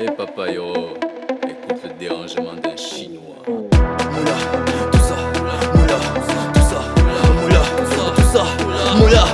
Hey papayo, écoute le dérangement d'un chinois. Moula, tout ça, moula, tout ça, moula, tout ça, moula.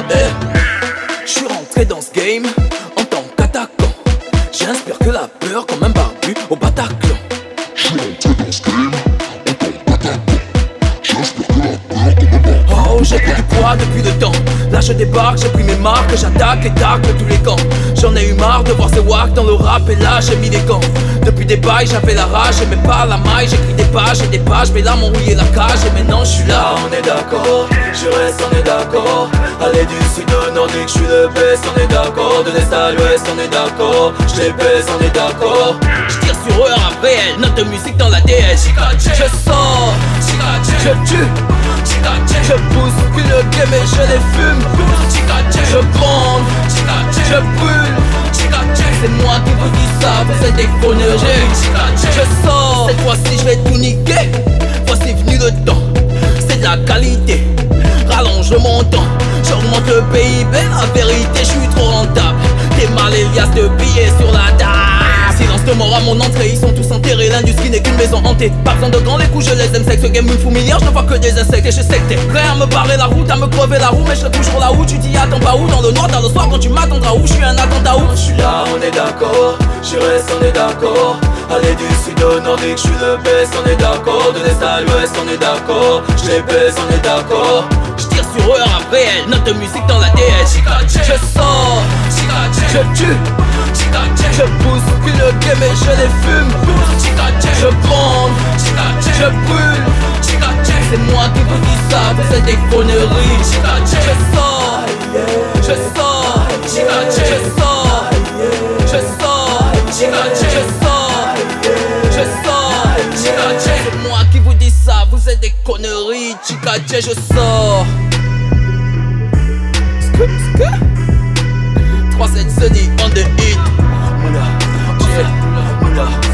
Je suis rentré dans ce game en tant qu'attaquant. J'inspire que la peur comme un barbu au Bataclan. Je suis rentré dans ce game en tant qu'attaquant. J'inspire que la peur comme un barbu. Oh, j'ai pris du poids depuis le temps. Là je débarque, j'ai pris mes marques, j'attaque et tacle tous les camps. J'en ai eu marre de voir ces wack dans le rap et là j'ai mis des gants. Depuis des bails j'avais la rage, j'aimais pas la maille. J'écris des pages et des pages, mais là m'ont rouillé la cage. Et maintenant je suis là, on est d'accord. Je reste, on est d'accord. Aller du sud au nordique, je suis le best, on est d'accord. De l'est à l'ouest, on est d'accord. Je les baisse, on est d'accord. Je tire sur eux un réel, note de musique dans la DS. Je sors, je tue, je bouscule le game et je les fume. Je bande, je brûle. C'est moi qui vous dis ça, vous êtes des conneries. Je sors, cette fois-ci je vais tout niquer. Voici venu le temps, c'est de la qualité. Rallonge le montant, j'augmente le PIB. La vérité, je suis trop rentable. Des malélias de billets sur la table. Silence de mort à mon entrée, ils sont tous enterrés. L'industrie n'est qu'une maison hantée. Pas besoin de grands, les coups je les aime sec. Ce game me fout milliard, je ne vois que des insectes. Et je sais que t'es prêt à me barrer la route, à me crever la roue. Mais je serai toujours là où tu dis attends pas où. Dans le noir, dans le soir, quand tu m'attendras où. Je suis un attentat où. Je suis là, on est d'accord. Je reste, on est d'accord. Aller du sud au nordique, je suis le best, on est d'accord. De l'est à l'ouest, on est d'accord. Je les baisse, on est d'accord. Je tire sur eux un réel, note de musique dans la DS. Je sors, je tue, je bouscule le game et je les fume. Je bande, je brûle. C'est moi qui vous dis ça, vous êtes des conneries. Je sors, je sors, je sors, je sors, je sors, je sors. C'est moi qui vous dis ça, vous êtes des conneries. Chikadje, je sors. 3-7 Sunny on the hit. Moula,